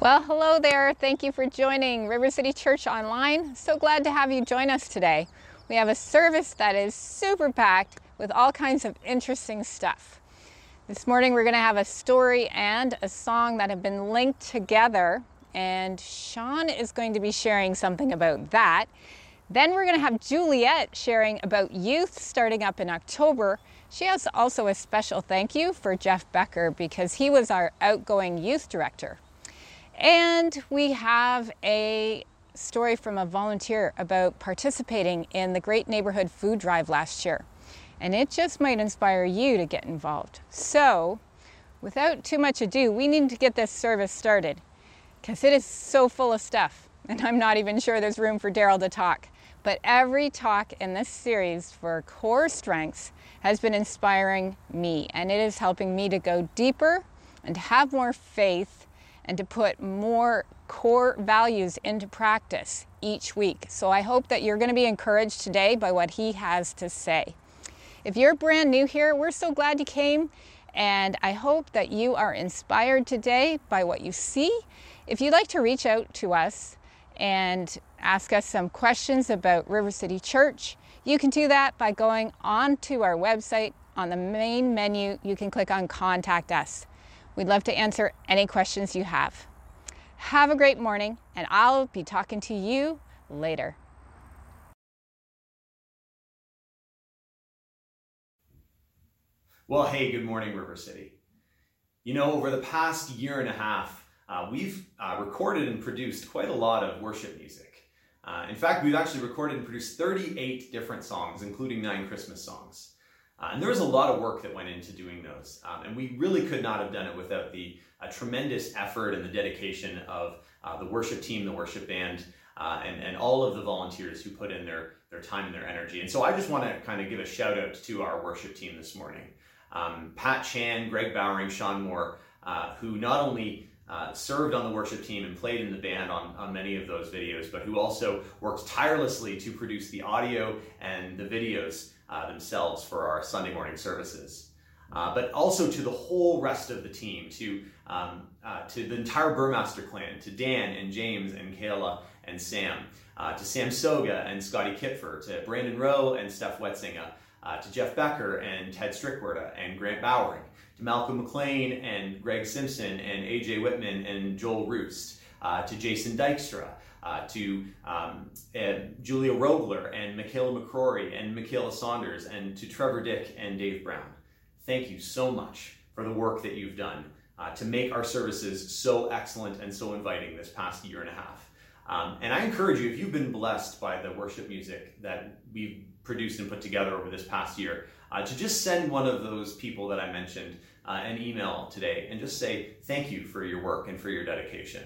Well, hello there. Thank you for joining River City Church Online. So glad to have you join us today. We have a service that is super packed with all kinds of interesting stuff. This morning we're going to have a story and a song that have been linked together, and Sean is going to be sharing something about that. Then we're going to have Juliet sharing about youth starting up in October. She has also a special thank you for Jeff Becker because he was our outgoing youth director. And we have a story from a volunteer about participating in the Great Neighborhood Food Drive last year. And it just might inspire you to get involved. So, without too much ado, we need to get this service started because it is so full of stuff. And I'm not even sure there's room for Daryl to talk. But every talk in this series for core strengths has been inspiring me. And it is helping me to go deeper and to have more faith and to put more core values into practice each week. So I hope that you're going to be encouraged today by what he has to say. If you're brand new here, we're so glad you came, and I hope that you are inspired today by what you see. If you'd like to reach out to us and ask us some questions about River City Church, you can do that by going on to our website. On the main menu, you can click on Contact Us. We'd love to answer any questions you have. Have a great morning, and I'll be talking to you later. Well, hey, good morning, River City. You know, over the past year and a half, we've recorded and produced quite a lot of worship music. In fact, we've actually recorded and produced 38 different songs, including 9 Christmas songs. And there was a lot of work that went into doing those. And we really could not have done it without the tremendous effort and the dedication of the worship team, the worship band, and all of the volunteers who put in their time and their energy. And so I just want to kind of give a shout out to our worship team this morning. Pat Chan, Greg Bowering, Sean Moore, who not only served on the worship team and played in the band on many of those videos, but who also worked tirelessly to produce the audio and the videos themselves for our Sunday morning services. But also to the whole rest of the team, to the entire Burmaster clan, to Dan and James and Kayla and Sam, to Sam Soga and Scotty Kitfer, to Brandon Rowe and Steph Wetzinga, to Jeff Becker and Ted Strickwerda and Grant Bowering, to Malcolm McLean and Greg Simpson and AJ Whitman and Joel Roost, to Jason Dykstra, to Julia Rogler and Michaela McCrory and Michaela Saunders, and to Trevor Dick and Dave Brown. Thank you so much for the work that you've done to make our services so excellent and so inviting this past year and a half. And I encourage you, if you've been blessed by the worship music that we've produced and put together over this past year, to just send one of those people that I mentioned an email today and just say thank you for your work and for your dedication.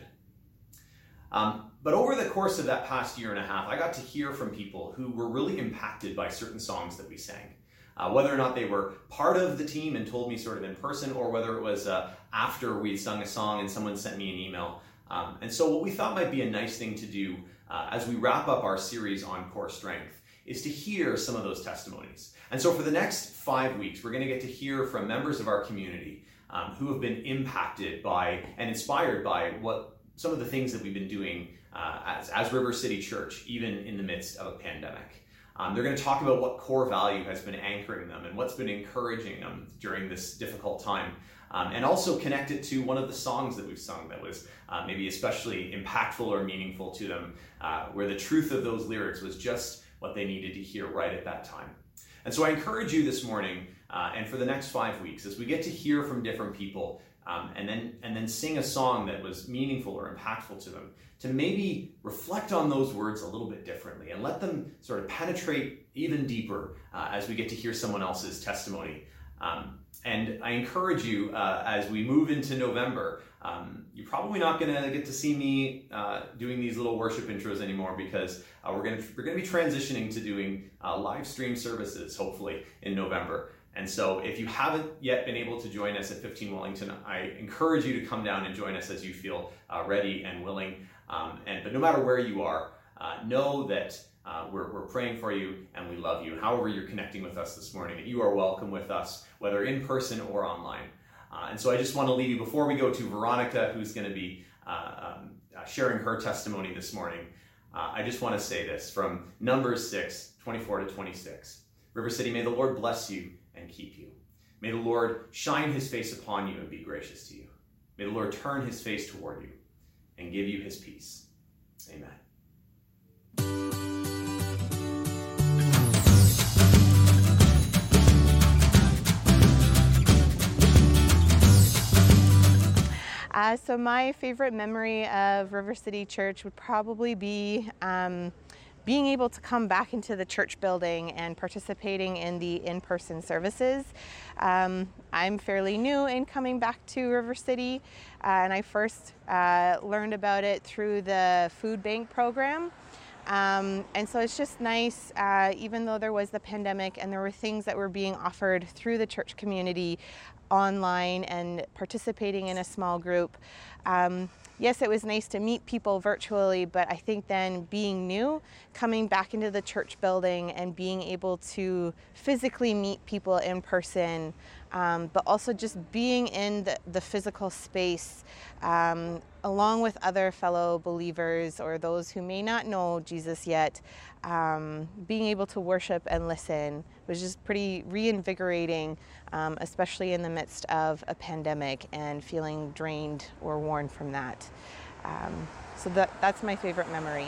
But over the course of that past year and a half, I got to hear from people who were really impacted by certain songs that we sang. Whether or not they were part of the team and told me sort of in person, or whether it was after we'd sung a song and someone sent me an email. And so what we thought might be a nice thing to do as we wrap up our series on core strength is to hear some of those testimonies. And so for the next 5 weeks, we're going to get to hear from members of our community who have been impacted by and inspired by what some of the things that we've been doing as River City Church, even in the midst of a pandemic. They're going to talk about what core value has been anchoring them and what's been encouraging them during this difficult time. And also connect it to one of the songs that we've sung that was maybe especially impactful or meaningful to them, where the truth of those lyrics was just what they needed to hear right at that time. And so I encourage you this morning and for the next 5 weeks, as we get to hear from different people and then sing a song that was meaningful or impactful to them, to maybe reflect on those words a little bit differently and let them sort of penetrate even deeper as we get to hear someone else's testimony. And I encourage you as we move into November, you're probably not going to get to see me doing these little worship intros anymore because we're going to be transitioning to doing live stream services, hopefully in November. And so if you haven't yet been able to join us at 15 Wellington, I encourage you to come down and join us as you feel ready and willing. But no matter where you are, know that we're praying for you and we love you. However you're connecting with us this morning, you are welcome with us, whether in person or online. And so I just want to leave you, before we go to Veronica, who's going to be sharing her testimony this morning, I just want to say this from Numbers 6, 24 to 26. River City, may the Lord bless you and keep you. May the Lord shine his face upon you and be gracious to you. May the Lord turn his face toward you and give you his peace. Amen. So my favorite memory of River City Church would probably be being able to come back into the church building and participating in the in-person services. I'm fairly new in coming back to River City, and I first learned about it through the food bank program. And so it's just nice, even though there was the pandemic and there were things that were being offered through the church community online and participating in a small group. Yes, it was nice to meet people virtually, but I think then being new, coming back into the church building and being able to physically meet people in person, but also just being in the physical space along with other fellow believers or those who may not know Jesus yet, being able to worship and listen was just pretty reinvigorating, especially in the midst of a pandemic and feeling drained or worn from that. So that's my favorite memory.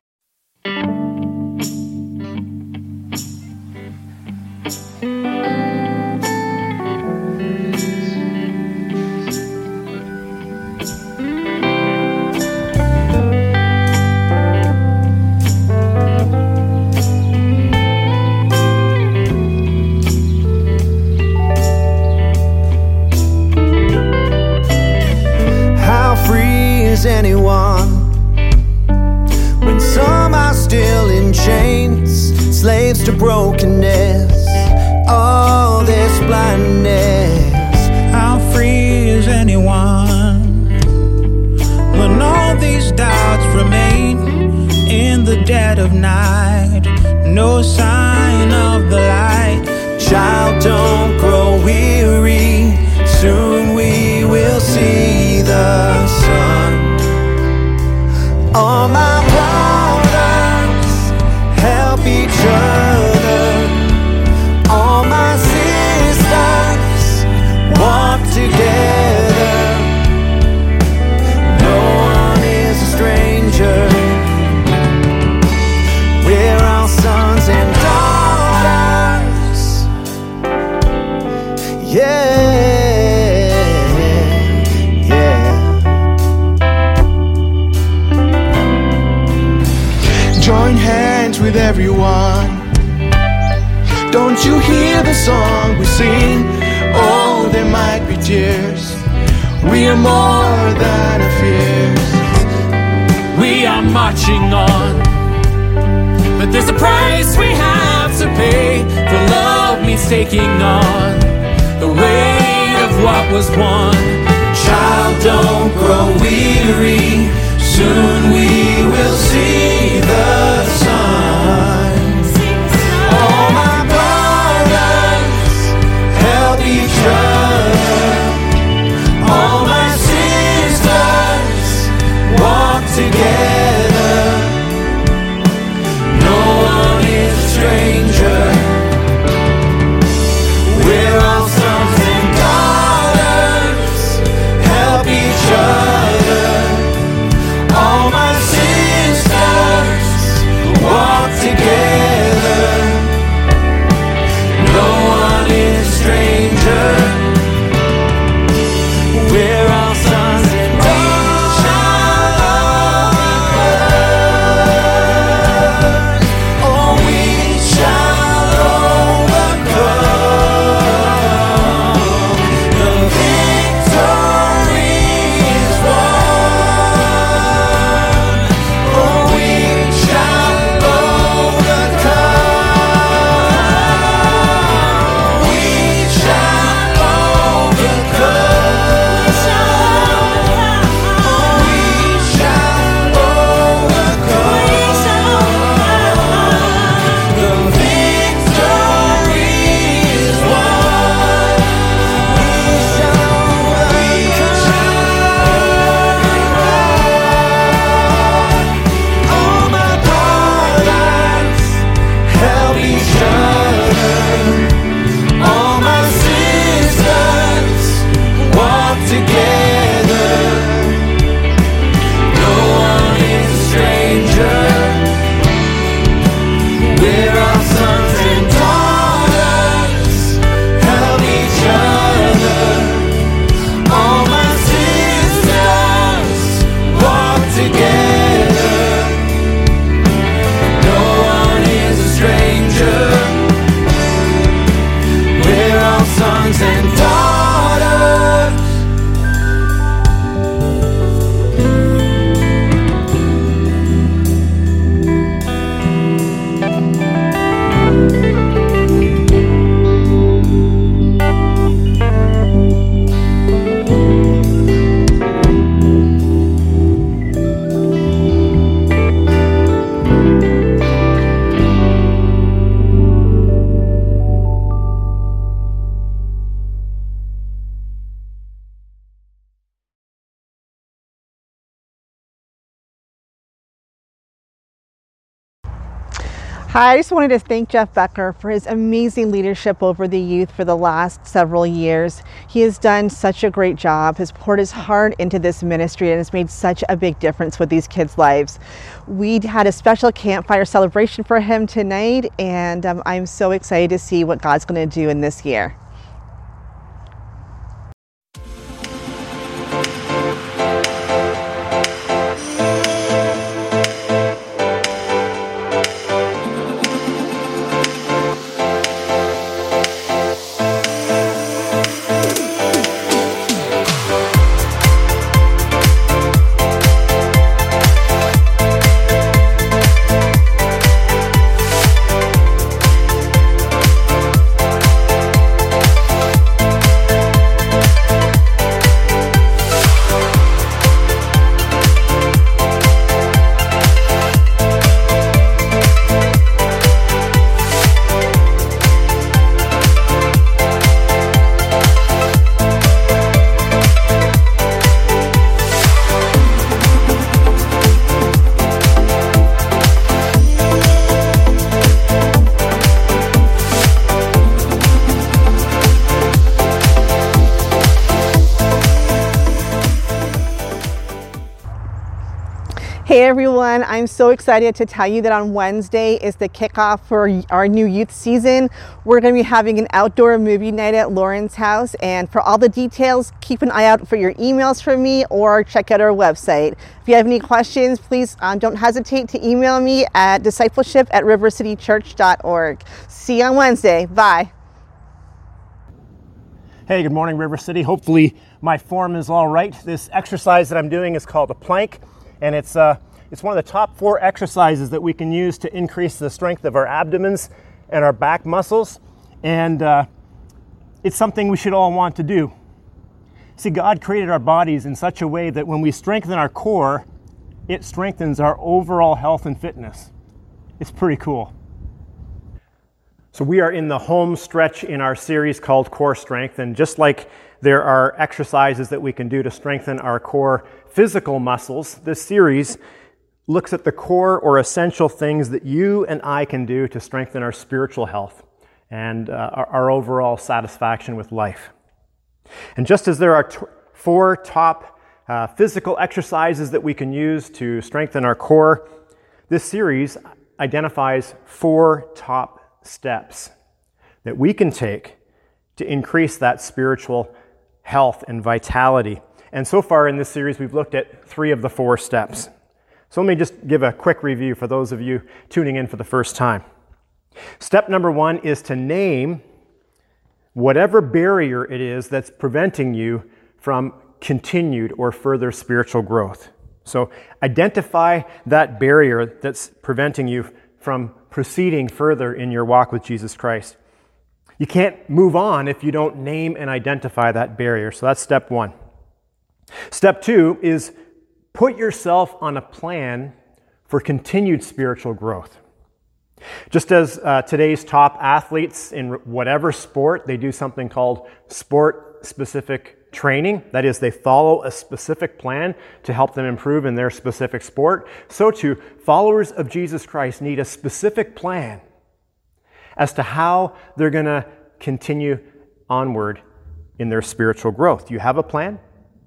Anyone when some are still in chains, slaves to brokenness, all this blindness. How free is anyone when all these doubts remain in the dead of night? No sign of the light. Child, don't grow weary, soon we will see the sun. All my brothers, help each other. All my sisters, walk together. No one is a stranger. We're all sons and daughters. Yeah. Join hands with everyone. Don't you hear the song we sing? Oh, there might be tears. We are more than our fears. We are marching on, but there's a price we have to pay. For love means taking on the weight of what was won. Child, don't grow weary, soon we will see the sun. All my brothers, help each other. All my sisters, walk together. No one is a stranger. We're all sons and daughters. together. No one is a stranger. We're all sons and daughters. Help each other. All my sisters walk together. No one is a stranger. We're all sons and daughters. Hi, I just wanted to thank Jeff Becker for his amazing leadership over the youth for the last several years. He has done such a great job, has poured his heart into this ministry, and has made such a big difference with these kids' lives. We had a special campfire celebration for him tonight, and I'm so excited to see what God's going to do in this year. Hey everyone, I'm so excited to tell you that on Wednesday is the kickoff for our new youth season. We're going to be having an outdoor movie night at Lauren's house, and for all the details, keep an eye out for your emails from me or check out our website. If you have any questions, please don't hesitate to email me at discipleship@rivercitychurch.org. See you on Wednesday. Bye. Hey, good morning, River City. Hopefully my form is all right. This exercise that I'm doing is called a plank, and it's one of the top 4 exercises that we can use to increase the strength of our abdomens and our back muscles, and it's something we should all want to do. See, God created our bodies in such a way that when we strengthen our core, it strengthens our overall health and fitness. It's pretty cool. So we are in the home stretch in our series called Core Strength, and just like there are exercises that we can do to strengthen our core physical muscles, this series looks at the core or essential things that you and I can do to strengthen our spiritual health and our overall satisfaction with life. And just as there are 4 top physical exercises that we can use to strengthen our core, this series identifies 4 top steps that we can take to increase that spiritual health and vitality. And so far in this series, we've looked at 3 of the 4 steps. So let me just give a quick review for those of you tuning in for the first time. Step number 1 is to name whatever barrier it is that's preventing you from continued or further spiritual growth. So identify that barrier that's preventing you from proceeding further in your walk with Jesus Christ. You can't move on if you don't name and identify that barrier. So that's step 1. Step 2 is put yourself on a plan for continued spiritual growth. Just as today's top athletes in whatever sport, they do something called sport-specific training. That is, they follow a specific plan to help them improve in their specific sport. So too, followers of Jesus Christ need a specific plan as to how they're going to continue onward in their spiritual growth. Do you have a plan?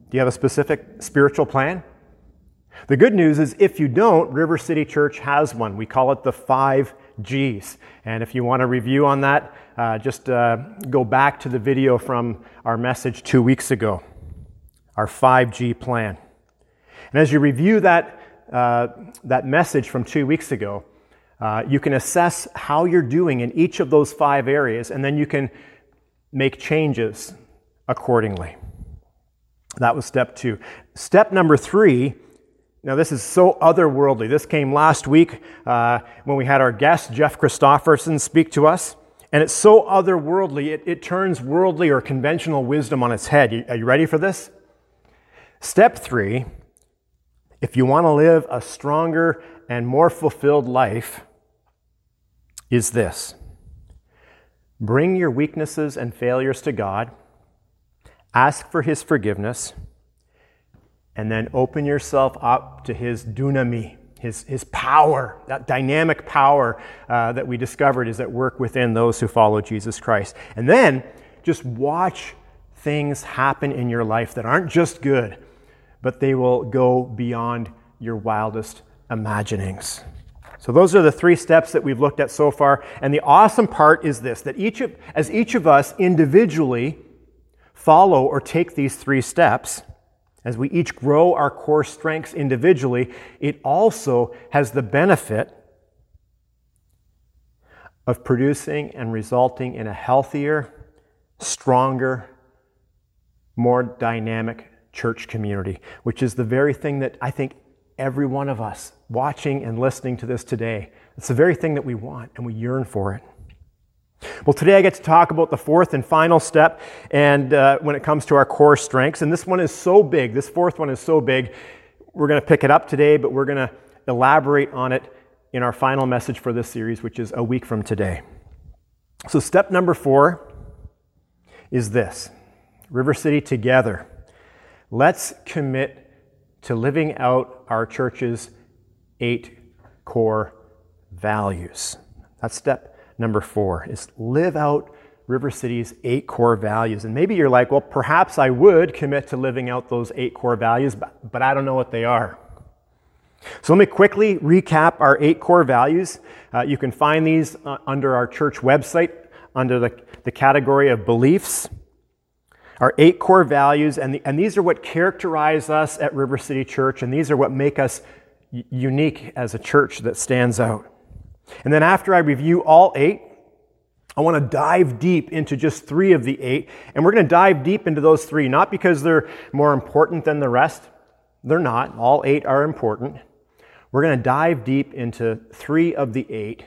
Do you have a specific spiritual plan? The good news is if you don't, River City Church has one. We call it the 5 Gs. And if you want to review on that, just go back to the video from our message 2 weeks ago, our 5G plan. And as you review that message from 2 weeks ago, you can assess how you're doing in each of those 5 areas, and then you can make changes accordingly. That was step 2. Step number 3, now this is so otherworldly. This came last week when we had our guest, Jeff Christofferson, speak to us. And it's so otherworldly, it turns worldly or conventional wisdom on its head. Are you ready for this? Step 3, if you want to live a stronger and more fulfilled life, is this. Bring your weaknesses and failures to God, ask for His forgiveness, and then open yourself up to His dunami, His power, that dynamic power that we discovered is at work within those who follow Jesus Christ. And then just watch things happen in your life that aren't just good, but they will go beyond your wildest imaginings. So those are the 3 steps that we've looked at so far. And the awesome part is this, that as each of us individually follow or take these 3 steps, as we each grow our core strengths individually, it also has the benefit of producing and resulting in a healthier, stronger, more dynamic church community, which is the very thing that I think every one of us watching and listening to this today, it's the very thing that we want and we yearn for it. Well, today I get to talk about the 4th and final step, and when it comes to our core strengths, and this one is so big, this 4th one is so big, we're going to pick it up today, but we're going to elaborate on it in our final message for this series, which is a week from today. So step number 4 is this. River City together. Let's commit to living out our church's 8 core values. That's step number 4, is live out River City's 8 core values. And maybe you're like, well, perhaps I would commit to living out those 8 core values, but I don't know what they are. So let me quickly recap our 8 core values. You can find these under our church website, under the category of beliefs. Our 8 core values, and these are what characterize us at River City Church, and these are what make us unique as a church that stands out. And then after I review all 8, I want to dive deep into just 3 of the 8, and we're going to dive deep into those 3, not because they're more important than the rest. They're not. All 8 are important. We're going to dive deep into 3 of the 8,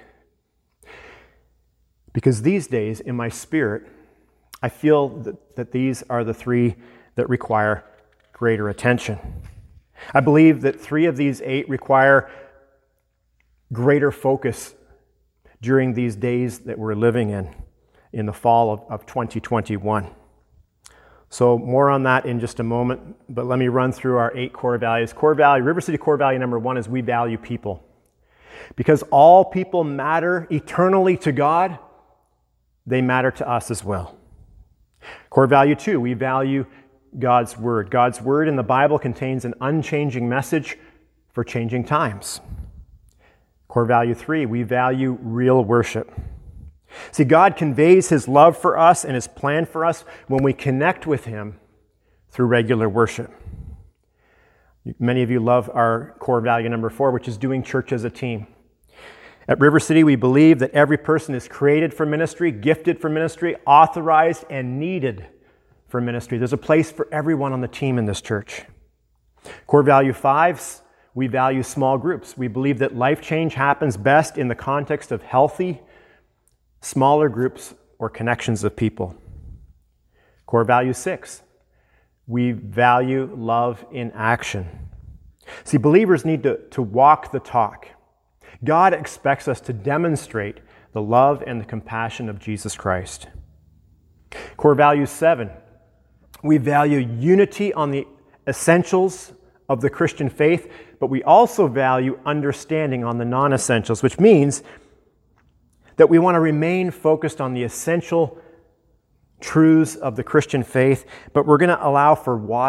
because these days, in my spirit, I feel that these are the 3 that require greater attention. I believe that 3 of these 8 require greater focus during these days that we're living in the fall of 2021. So more on that in just a moment, but let me run through our 8 core values. River City core value number 1 is we value people. Because all people matter eternally to God, they matter to us as well. Core value 2, we value God's Word. God's Word in the Bible contains an unchanging message for changing times. Core value 3, we value real worship. See, God conveys His love for us and His plan for us when we connect with Him through regular worship. Many of you love our core value number 4, which is doing church as a team. At River City, we believe that every person is created for ministry, gifted for ministry, authorized, and needed for ministry. There's a place for everyone on the team in this church. Core value 5, we value small groups. We believe that life change happens best in the context of healthy, smaller groups or connections of people. Core value 6, we value love in action. See, believers need to walk the talk. God expects us to demonstrate the love and the compassion of Jesus Christ. Core value 7, we value unity on the essentials of the Christian faith, but we also value understanding on the non-essentials, which means that we want to remain focused on the essential truths of the Christian faith, but we're going to allow for wide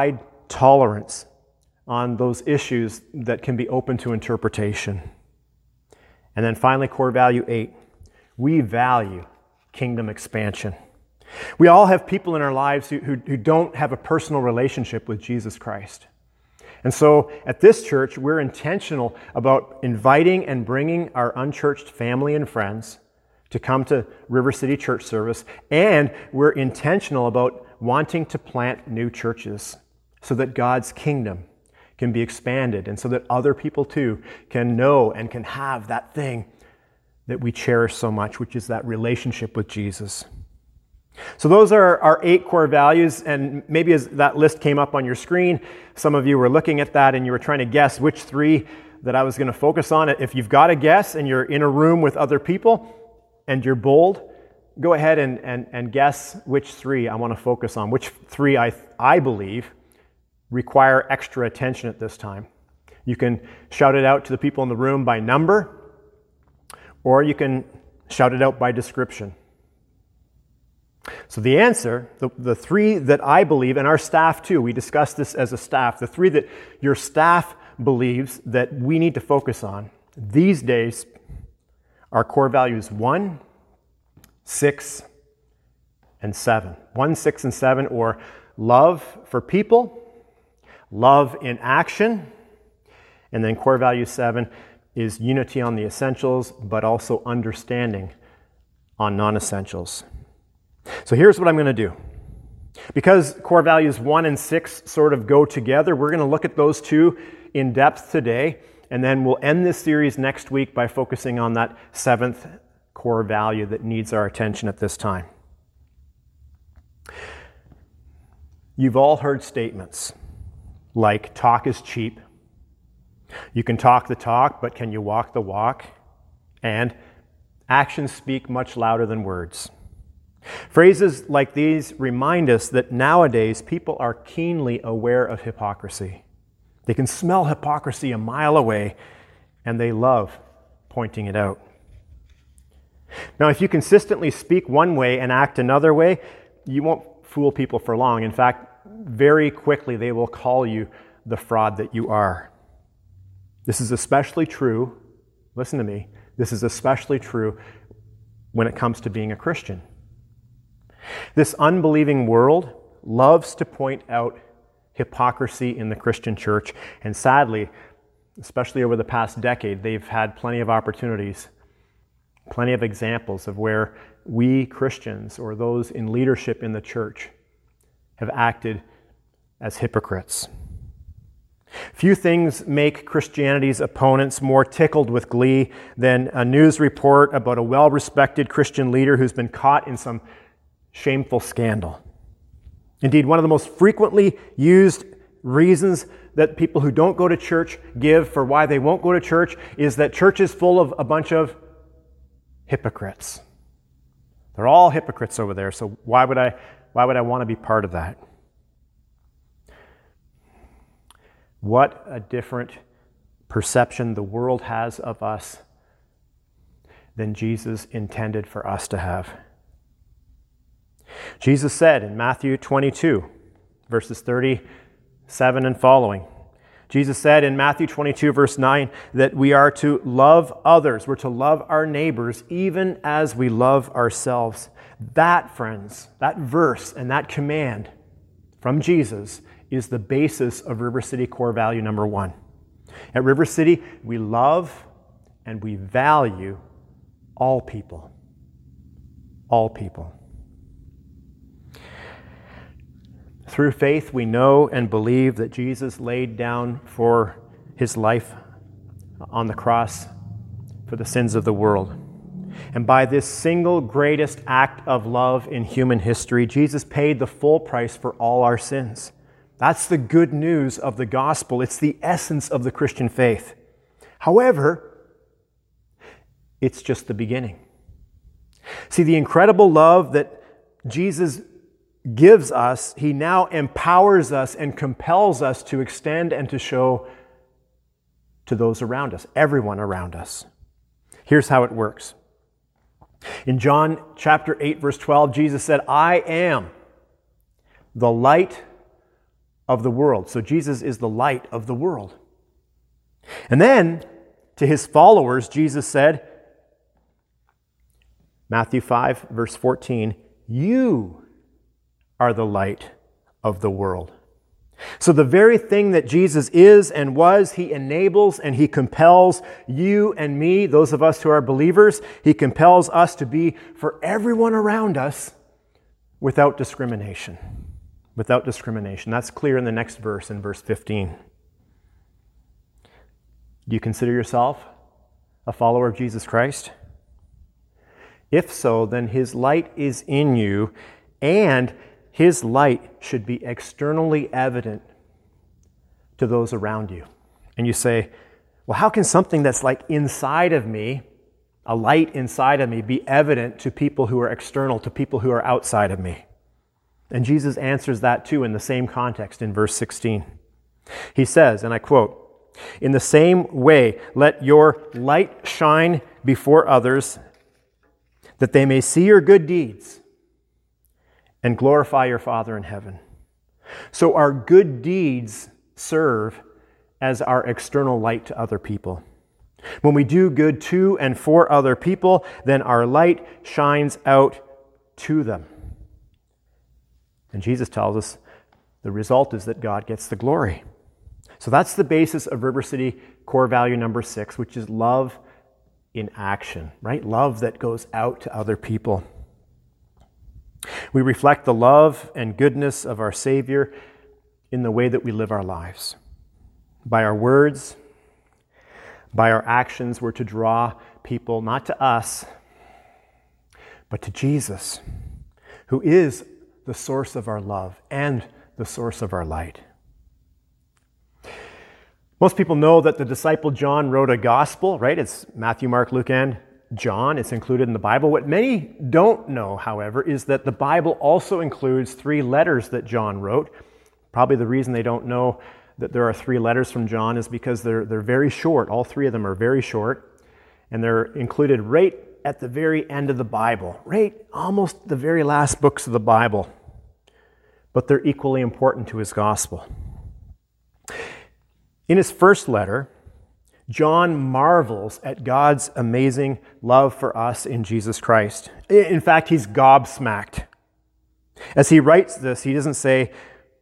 tolerance on those issues that can be open to interpretation. And then finally, core value 8, we value kingdom expansion. We all have people in our lives who don't have a personal relationship with Jesus Christ. And so at this church, we're intentional about inviting and bringing our unchurched family and friends to come to River City Church service, and we're intentional about wanting to plant new churches so that God's kingdom can be expanded and so that other people too can know and can have that thing that we cherish so much, which is that relationship with Jesus. So those are our 8 core values, and maybe as that list came up on your screen, some of you were looking at that and you were trying to guess which 3 that I was going to focus on. If you've got a guess and you're in a room with other people and you're bold, go ahead and guess which 3 I want to focus on, which 3 I believe require extra attention at this time. You can shout it out to the people in the room by number, or you can shout it out by description. So the answer, the 3 that I believe, and our staff too, we discussed this as a staff, the 3 that your staff believes that we need to focus on these days are core values 1, 6, and 7. 1, 6, and 7, or love for people, love in action, and then core value 7 is unity on the essentials, but also understanding on non-essentials. So here's what I'm going to do. Because core values 1 and 6 sort of go together, we're going to look at those 2 in depth today, and then we'll end this series next week by focusing on that 7th core value that needs our attention at this time. You've all heard statements like talk is cheap, you can talk the talk, but can you walk the walk? And actions speak much louder than words. Phrases like these remind us that nowadays people are keenly aware of hypocrisy. They can smell hypocrisy a mile away, and they love pointing it out. Now, if you consistently speak one way and act another way, you won't fool people for long. In fact, very quickly they will call you the fraud that you are. This is especially true, listen to me, this is especially true when it comes to being a Christian. This unbelieving world loves to point out hypocrisy in the Christian church, and sadly, especially over the past decade, they've had plenty of opportunities, plenty of examples of where we Christians or those in leadership in the church have acted as hypocrites. Few things make Christianity's opponents more tickled with glee than a news report about a well-respected Christian leader who's been caught in some shameful scandal. Indeed, one of the most frequently used reasons that people who don't go to church give for why they won't go to church is that church is full of a bunch of hypocrites. They're all hypocrites over there, so why would I want to be part of that? What a different perception the world has of us than Jesus intended for us to have. Jesus said in Matthew 22, verses 37 and following, Jesus said in Matthew 22, verse 9, that we are to love others. We're to love our neighbors even as we love ourselves. That, friends, that verse and that command from Jesus is the basis of River City core value number 1. At River City, we love and we value all people. All people. Through faith, we know and believe that Jesus laid down for his life on the cross for the sins of the world. And by this single greatest act of love in human history, Jesus paid the full price for all our sins. That's the good news of the gospel. It's the essence of the Christian faith. However, it's just the beginning. See, the incredible love that Jesus gives us, he now empowers us and compels us to extend and to show to those around us, everyone around us. Here's how it works. In John chapter 8, verse 12, Jesus said, I am the light of the world. So Jesus is the light of the world. And then to his followers, Jesus said, Matthew 5, verse 14, you are the light of the world. So the very thing that Jesus is and was, he enables and he compels you and me, those of us who are believers, he compels us to be for everyone around us without discrimination. Without discrimination. That's clear in the next verse, in verse 15. Do you consider yourself a follower of Jesus Christ? If so, then his light is in you, and his light should be externally evident to those around you. And you say, well, how can something that's like inside of me, a light inside of me, be evident to people who are external, to people who are outside of me? And Jesus answers that too in the same context in verse 16. He says, and I quote, "In the same way, let your light shine before others, that they may see your good deeds and glorify your Father in heaven." So our good deeds serve as our external light to other people. When we do good to and for other people, then our light shines out to them. And Jesus tells us the result is that God gets the glory. So that's the basis of River City core value number 6, which is love in action, right? Love that goes out to other people. We reflect the love and goodness of our Savior in the way that we live our lives. By our words, by our actions, we're to draw people not to us, but to Jesus, who is the source of our love and the source of our light. Most people know that the disciple John wrote a gospel, right? It's Matthew, Mark, Luke, and John. It's included in the Bible. What many don't know, however, is that the Bible also includes 3 letters that John wrote. Probably the reason they don't know that there are 3 letters from John is because they're very short. All 3 of them are very short, and they're included right at the very end of the Bible, right almost the very last books of the Bible. But they're equally important to his gospel. In his first letter, John marvels at God's amazing love for us in Jesus Christ. In fact, he's gobsmacked. As he writes this, he doesn't say,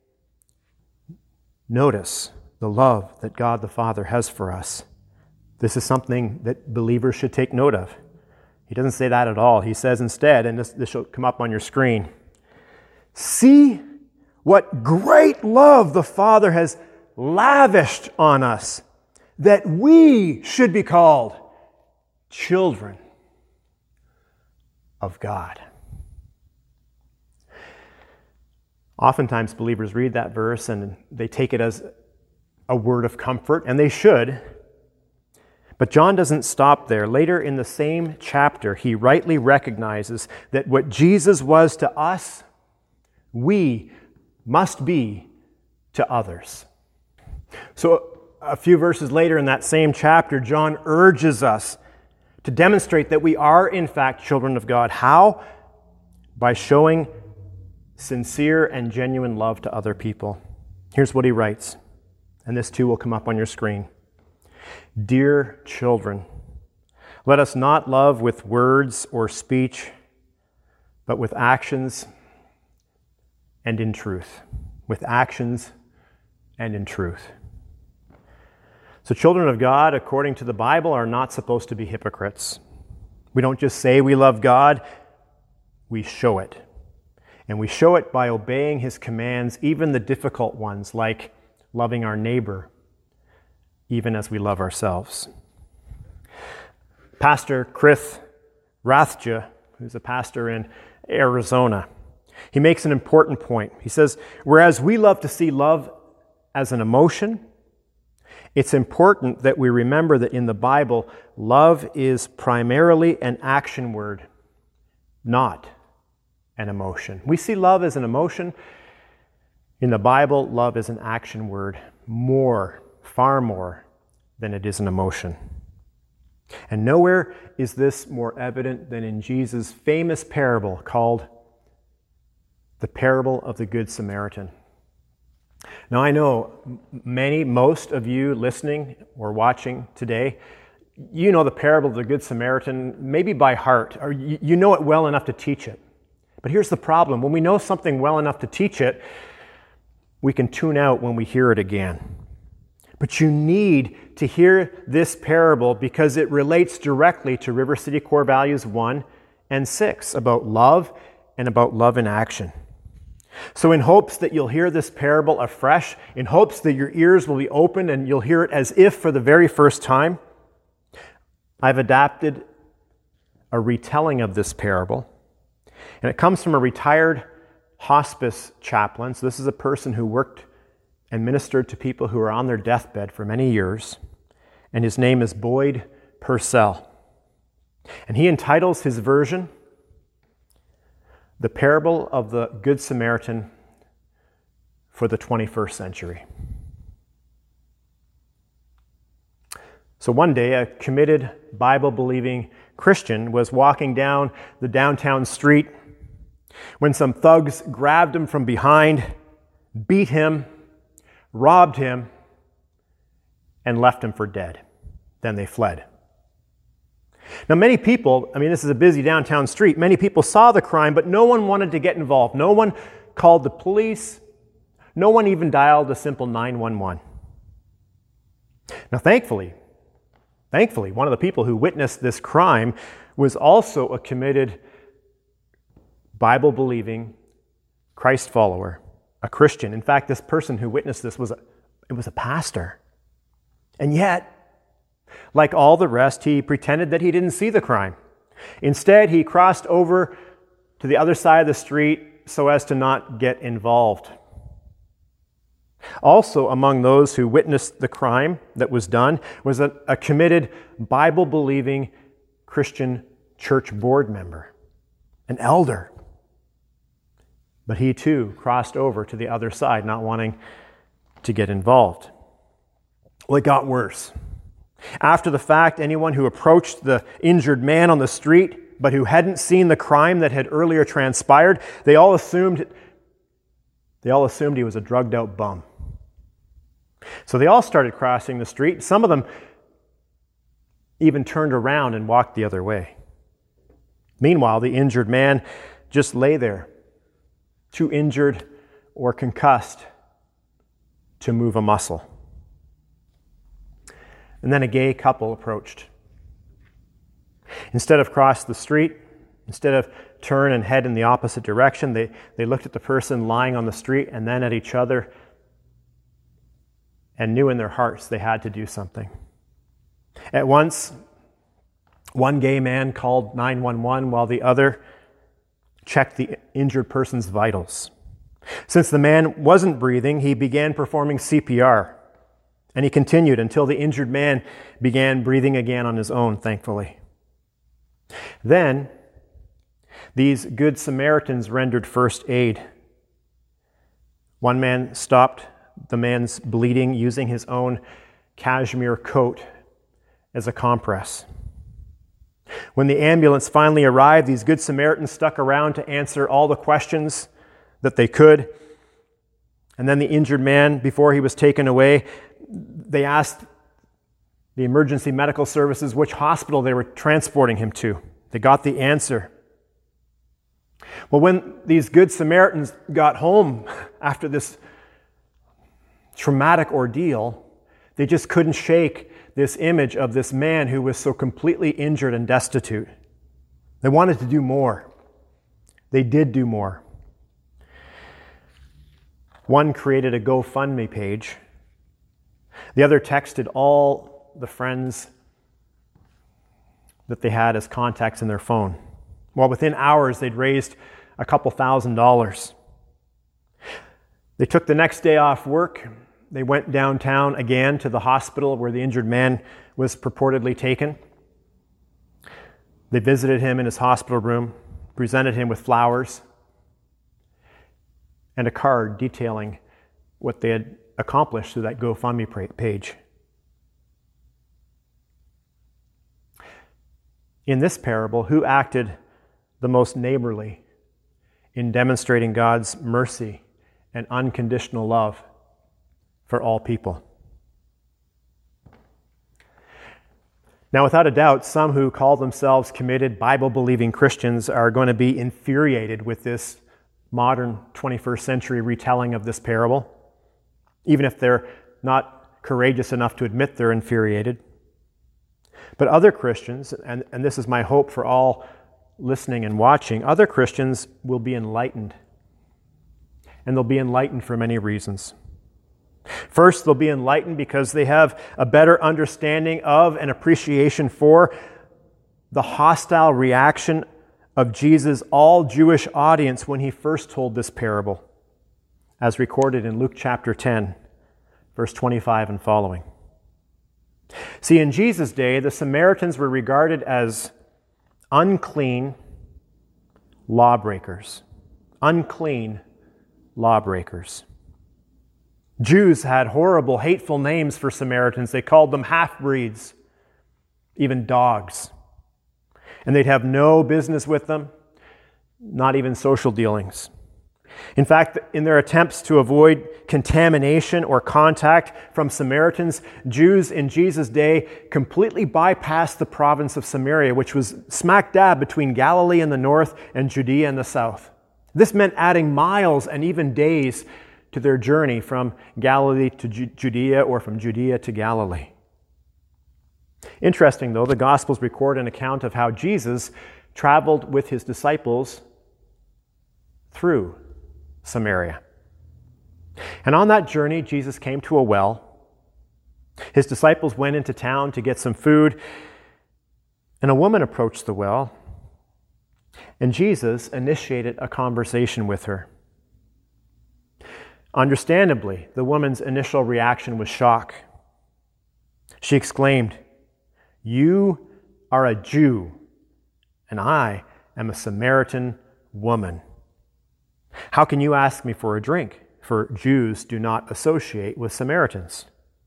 "Notice the love that God the Father has for us. This is something that believers should take note of." He doesn't say that at all. He says instead, and this will come up on your screen, "See what great love the Father has lavished on us, that we should be called children of God." Oftentimes believers read that verse and they take it as a word of comfort, and they should. But John doesn't stop there. Later in the same chapter, he rightly recognizes that what Jesus was to us, we must be to others. So a few verses later in that same chapter, John urges us to demonstrate that we are in fact children of God. How? By showing sincere and genuine love to other people. Here's what he writes, and this too will come up on your screen. "Dear children, let us not love with words or speech, but with actions and in truth." With actions and in truth. So children of God, according to the Bible, are not supposed to be hypocrites. We don't just say we love God, we show it. And we show it by obeying his commands, even the difficult ones, like loving our neighbor, even as we love ourselves. Pastor Chris Rathje, who's a pastor in Arizona, he makes an important point. He says, whereas we love to see love as an emotion, it's important that we remember that in the Bible, love is primarily an action word, not an emotion. We see love as an emotion. In the Bible, love is an action word, far more than it is an emotion. And nowhere is this more evident than in Jesus' famous parable called the parable of the Good Samaritan. Now I know most of you listening or watching today, you know the parable of the Good Samaritan maybe by heart, or you know it well enough to teach it. But here's the problem. When we know something well enough to teach it, we can tune out when we hear it again. But you need to hear this parable because it relates directly to River City Core Values 1 and 6 about love and about love in action. So in hopes that you'll hear this parable afresh, in hopes that your ears will be open and you'll hear it as if for the very first time, I've adapted a retelling of this parable. And it comes from a retired hospice chaplain. So this is a person who worked and ministered to people who are on their deathbed for many years. And his name is Boyd Purcell. And he entitles his version, The Parable of the Good Samaritan for the 21st Century. So one day, a committed, Bible-believing Christian was walking down the downtown street when some thugs grabbed him from behind, beat him, robbed him, and left him for dead. Then they fled. Now many people, this is a busy downtown street, many people saw the crime, but no one wanted to get involved. No one called the police. No one even dialed a simple 911. Now thankfully, one of the people who witnessed this crime was also a committed, Bible-believing Christ follower, a Christian. In fact, this person who witnessed this was a pastor. And yet, like all the rest, he pretended that he didn't see the crime. Instead, he crossed over to the other side of the street so as to not get involved. Also among those who witnessed the crime that was done was a committed, Bible-believing Christian church board member, an elder. But he too crossed over to the other side, not wanting to get involved. Well, it got worse. After the fact, anyone who approached the injured man on the street, but who hadn't seen the crime that had earlier transpired, they all assumed he was a drugged out bum. So they all started crossing the street. Some of them even turned around and walked the other way. Meanwhile, the injured man just lay there, too injured or concussed to move a muscle. And then a gay couple approached. Instead of cross the street, instead of turn and head in the opposite direction, they looked at the person lying on the street and then at each other and knew in their hearts they had to do something. At once, one gay man called 911 while the other checked the injured person's vitals. Since the man wasn't breathing, he began performing CPR. And he continued until the injured man began breathing again on his own, thankfully. Then, these good Samaritans rendered first aid. One man stopped the man's bleeding using his own cashmere coat as a compress. When the ambulance finally arrived, these good Samaritans stuck around to answer all the questions that they could. And then the injured man, before he was taken away, they asked the emergency medical services which hospital they were transporting him to. They got the answer. Well, when these good Samaritans got home after this traumatic ordeal, they just couldn't shake this image of this man who was so completely injured and destitute. They wanted to do more. They did do more. One created a GoFundMe page. The other texted all the friends that they had as contacts in their phone. Well, within hours, they'd raised a couple $1,000s. They took the next day off work. They went downtown again to the hospital where the injured man was purportedly taken. They visited him in his hospital room, presented him with flowers and a card detailing what they had accomplished through that GoFundMe page. In this parable, who acted the most neighborly in demonstrating God's mercy and unconditional love for all people. Now, without a doubt, some who call themselves committed, Bible-believing Christians are going to be infuriated with this modern 21st century retelling of this parable, even if they're not courageous enough to admit they're infuriated. But other Christians, and this is my hope for all listening and watching, other Christians will be enlightened. And they'll be enlightened for many reasons. First, they'll be enlightened because they have a better understanding of and appreciation for the hostile reaction of Jesus' all-Jewish audience when he first told this parable, as recorded in Luke chapter 10, verse 25 and following. See, in Jesus' day, the Samaritans were regarded as unclean lawbreakers. Unclean lawbreakers. Jews had horrible, hateful names for Samaritans. They called them half-breeds, even dogs. And they'd have no business with them, not even social dealings. In fact, in their attempts to avoid contamination or contact from Samaritans, Jews in Jesus' day completely bypassed the province of Samaria, which was smack dab between Galilee in the north and Judea in the south. This meant adding miles and even days to their journey from Galilee to Judea or from Judea to Galilee. Interesting, though, the Gospels record an account of how Jesus traveled with his disciples through Samaria. And on that journey, Jesus came to a well. His disciples went into town to get some food, and a woman approached the well, and Jesus initiated a conversation with her. Understandably, the woman's initial reaction was shock. She exclaimed, "You are a Jew, and I am a Samaritan woman. How can you ask me for a drink? For Jews do not associate with Samaritans."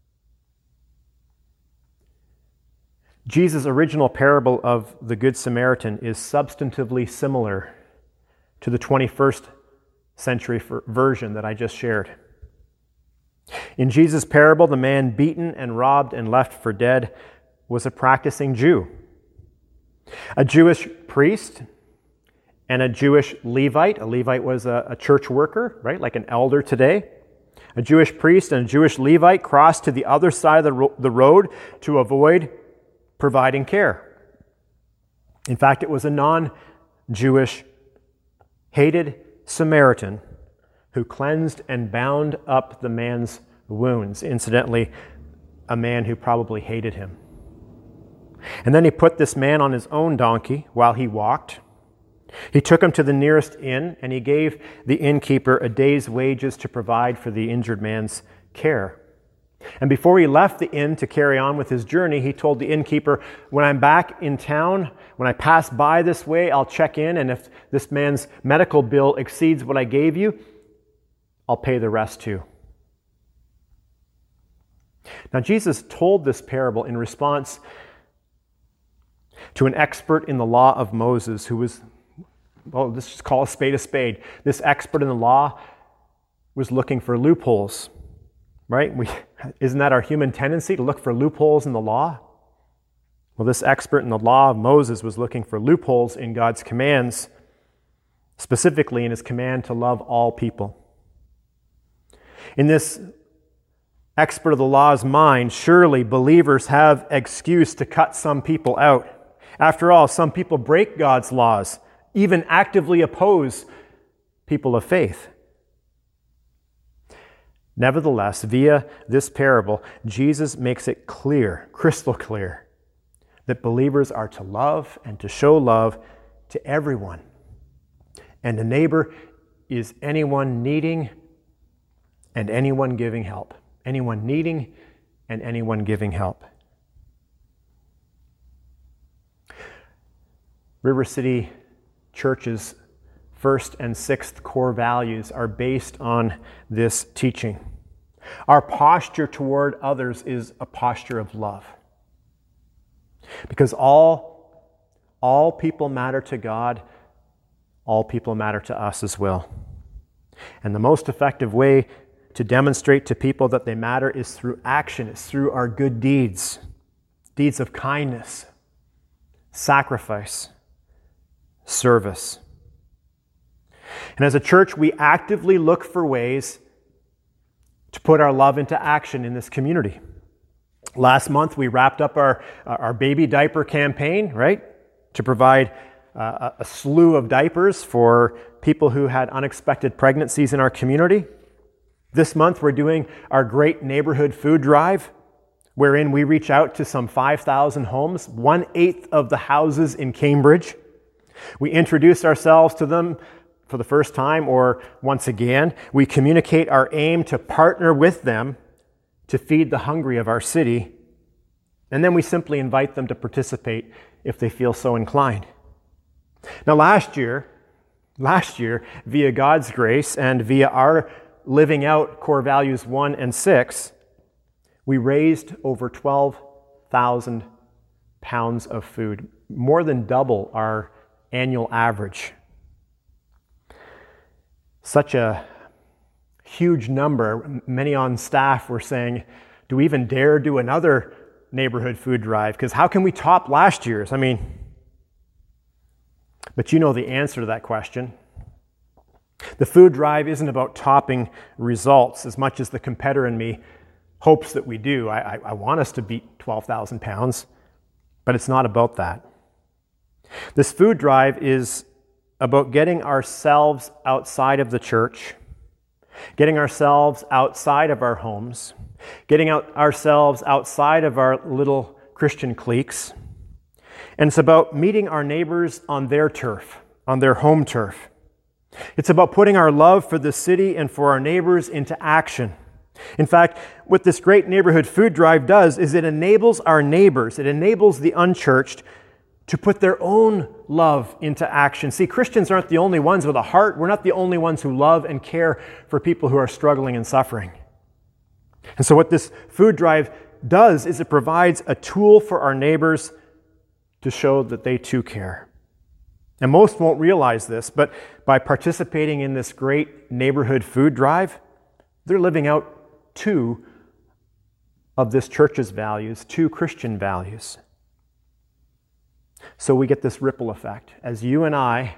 Jesus' original parable of the Good Samaritan is substantively similar to the 21st century version that I just shared. In Jesus' parable, the man beaten and robbed and left for dead was a practicing Jew. A Jewish priest and a Jewish Levite. A Levite was a church worker, right, like an elder today. A Jewish priest and a Jewish Levite crossed to the other side of the road to avoid providing care. In fact, it was a non-Jewish, hated Samaritan who cleansed and bound up the man's wounds. Incidentally, a man who probably hated him. And then he put this man on his own donkey while he walked. He took him to the nearest inn, and he gave the innkeeper a day's wages to provide for the injured man's care. And before he left the inn to carry on with his journey, he told the innkeeper, "When I'm back in town, when I pass by this way, I'll check in, and if this man's medical bill exceeds what I gave you, I'll pay the rest too." Now, Jesus told this parable in response to an expert in the law of Moses who was, well, let's just call a spade. This expert in the law was looking for loopholes, right? Isn't that our human tendency, to look for loopholes in the law? Well, this expert in the law of Moses was looking for loopholes in God's commands, specifically in his command to love all people. In this expert of the law's mind, surely believers have excuse to cut some people out. After all, some people break God's laws, even actively oppose people of faith. Nevertheless, via this parable, Jesus makes it clear, crystal clear, that believers are to love and to show love to everyone. And a neighbor is anyone needing and anyone giving help. Anyone needing and anyone giving help. River City Church's first and sixth core values are based on this teaching. Our posture toward others is a posture of love. Because all people matter to God, all people matter to us as well. And the most effective way to demonstrate to people that they matter is through action. It's through our good deeds, deeds of kindness, sacrifice, service. And as a church, we actively look for ways to put our love into action in this community. Last month, we wrapped up our baby diaper campaign, right? To provide a slew of diapers for people who had unexpected pregnancies in our community. This month, we're doing our great neighborhood food drive, wherein we reach out to some 5,000 homes, 1/8 of the houses in Cambridge. We introduce ourselves to them for the first time or once again. We communicate our aim to partner with them to feed the hungry of our city. And then we simply invite them to participate if they feel so inclined. Now last year, via God's grace and via our living out core values 1 and 6, we raised over 12,000 pounds of food, more than double our annual average. Such a huge number. Many on staff were saying, do we even dare do another neighborhood food drive? Because how can we top last year's? But you know the answer to that question. The food drive isn't about topping results as much as the competitor in me hopes that we do. I want us to beat 12,000 pounds, but it's not about that. This food drive is about getting ourselves outside of the church, getting ourselves outside of our homes, getting ourselves outside of our little Christian cliques. And it's about meeting our neighbors on their turf, on their home turf. It's about putting our love for the city and for our neighbors into action. In fact, what this great neighborhood food drive does is it enables our neighbors, it enables the unchurched to put their own love into action. See, Christians aren't the only ones with a heart. We're not the only ones who love and care for people who are struggling and suffering. And so what this food drive does is it provides a tool for our neighbors to show that they too care. And most won't realize this, but by participating in this great neighborhood food drive, they're living out 2 of this church's values, 2 Christian values. So we get this ripple effect. As you and I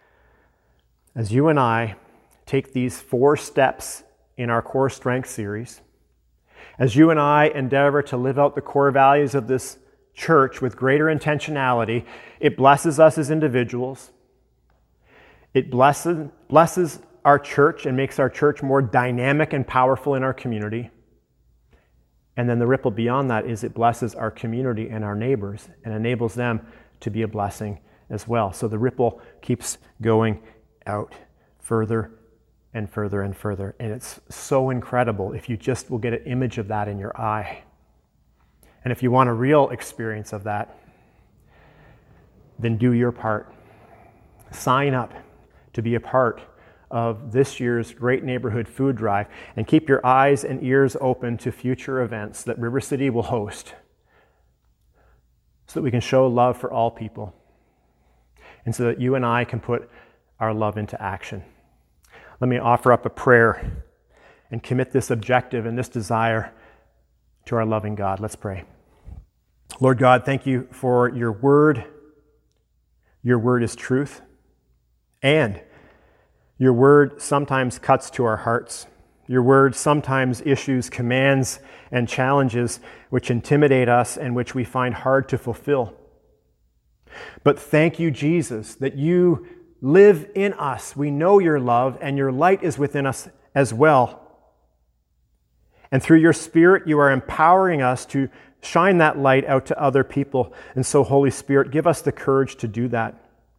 take these 4 steps in our Core Strength series, as you and I endeavor to live out the core values of this church with greater intentionality, it blesses us as individuals. It blesses our church and makes our church more dynamic and powerful in our community. And then the ripple beyond that is it blesses our community and our neighbors and enables them to be a blessing as well. So the ripple keeps going out further and further and further. And it's so incredible if you just will get an image of that in your eye. And if you want a real experience of that, then do your part. Sign up to be a part of this year's Great Neighborhood Food Drive and keep your eyes and ears open to future events that River City will host, so that we can show love for all people and so that you and I can put our love into action. Let me offer up a prayer and commit this objective and this desire to our loving God. Let's pray. Lord God, thank you for your word. Your word is truth, and your word sometimes cuts to our hearts. Your word sometimes issues commands and challenges which intimidate us and which we find hard to fulfill. But thank you, Jesus, that you live in us. We know your love, and your light is within us as well. And through your Spirit, you are empowering us to shine that light out to other people. And so, Holy Spirit, give us the courage to do that.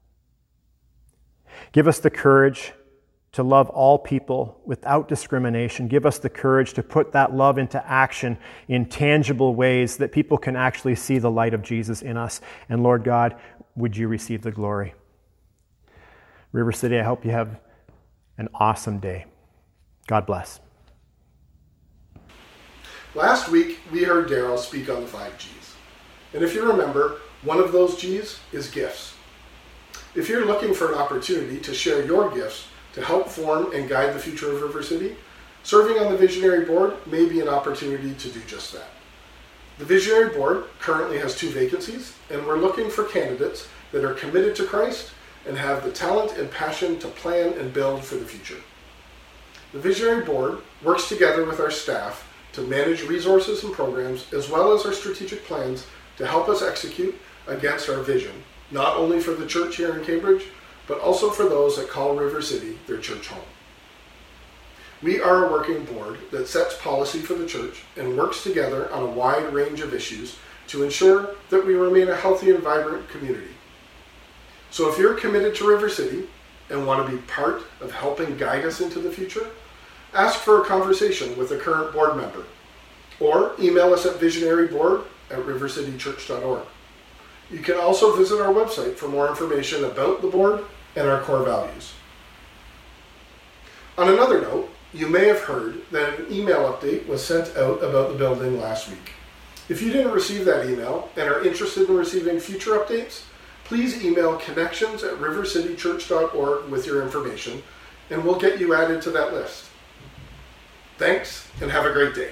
Give us the courage to love all people without discrimination. Give us the courage to put that love into action in tangible ways that people can actually see the light of Jesus in us. And Lord God, would you receive the glory? River City, I hope you have an awesome day. God bless. Last week, we heard Daryl speak on the 5 G's. And if you remember, one of those G's is gifts. If you're looking for an opportunity to share your gifts to help form and guide the future of River City, Serving on the Visionary Board may be an opportunity to do just that. The Visionary Board currently has 2 vacancies, and we're looking for candidates that are committed to Christ and have the talent and passion to plan and build for the future. The Visionary Board works together with our staff to manage resources and programs, as well as our strategic plans to help us execute against our vision, not only for the church here in Cambridge, but also for those that call River City their church home. We are a working board that sets policy for the church and works together on a wide range of issues to ensure that we remain a healthy and vibrant community. So if you're committed to River City and want to be part of helping guide us into the future, ask for a conversation with a current board member, or email us at visionaryboard@rivercitychurch.org. You can also visit our website for more information about the board and our core values. On another note, you may have heard that an email update was sent out about the building last week. If you didn't receive that email and are interested in receiving future updates, please email connections@rivercitychurch.org with your information, and we'll get you added to that list. Thanks, and have a great day.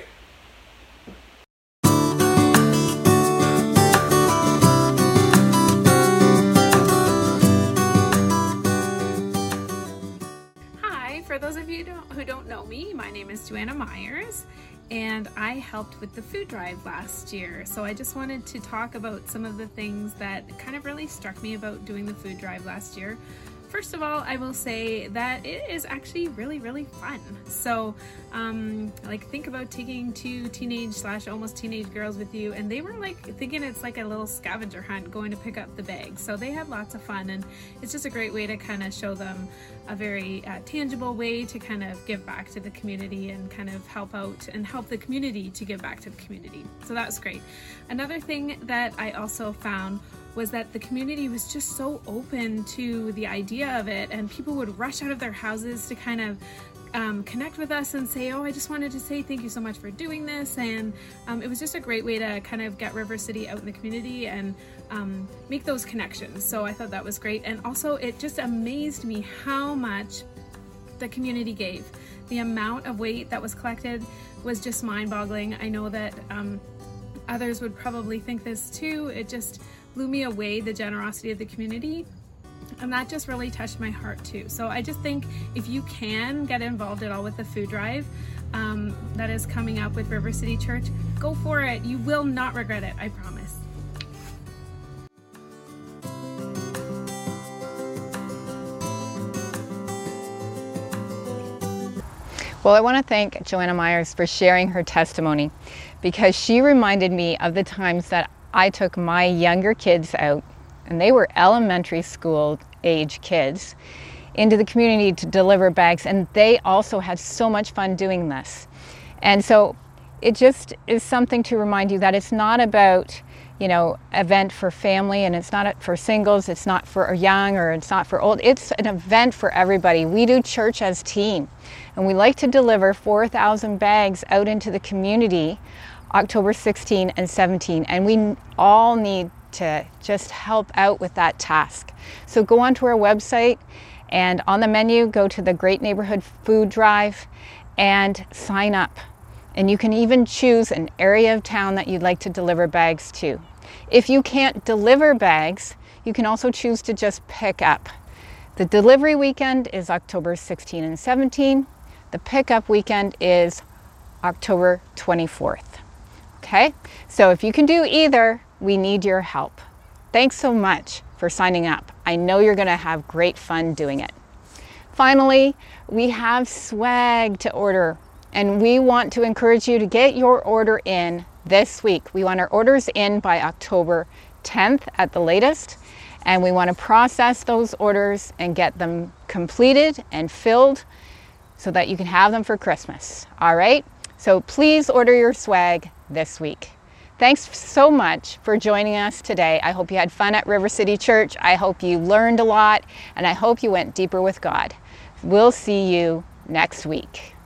Hi, for those of you who don't know me, my name is Joanna Myers, and I helped with the food drive last year. So I just wanted to talk about some of the things that kind of really struck me about doing the food drive last year. First of all, I will say that it is actually really, really fun. So, think about taking 2 teenage/almost teenage girls with you, and they were thinking it's like a little scavenger hunt going to pick up the bags. So they had lots of fun, and it's just a great way to kind of show them a very tangible way to kind of give back to the community and kind of help out and help the community to give back to the community. So that was great. Another thing that I also found was that the community was just so open to the idea of it, and people would rush out of their houses to kind of connect with us and say, oh, I just wanted to say thank you so much for doing this. And it was just a great way to kind of get River City out in the community and make those connections. So I thought that was great. And also it just amazed me how much the community gave. The amount of weight that was collected was just mind-boggling. I know that others would probably think this too. It just blew me away, the generosity of the community, and that just really touched my heart too. So I just think if you can get involved at all with the food drive that is coming up with River City Church, go for it. You will not regret it, I promise. Well, I want to thank Joanna Myers for sharing her testimony, because she reminded me of the times that I took my younger kids out, and they were elementary school age kids, into the community to deliver bags, and they also had so much fun doing this. And so it just is something to remind you that it's not about, event for family, and it's not for singles, it's not for young, or it's not for old. It's an event for everybody. We do church as team, and we like to deliver 4,000 bags out into the community October 16 and 17, and we all need to just help out with that task. So go onto our website, and on the menu, go to the Great Neighborhood Food Drive and sign up. And you can even choose an area of town that you'd like to deliver bags to. If you can't deliver bags, you can also choose to just pick up. The delivery weekend is October 16 and 17. The pickup weekend is October 24th. Okay, so if you can do either, we need your help. Thanks so much for signing up. I know you're going to have great fun doing it. Finally, we have swag to order, and we want to encourage you to get your order in this week. We want our orders in by October 10th at the latest, and we want to process those orders and get them completed and filled so that you can have them for Christmas. All right, so please order your swag this week. Thanks so much for joining us today. I hope you had fun at River City Church. I hope you learned a lot, and I hope you went deeper with God. We'll see you next week.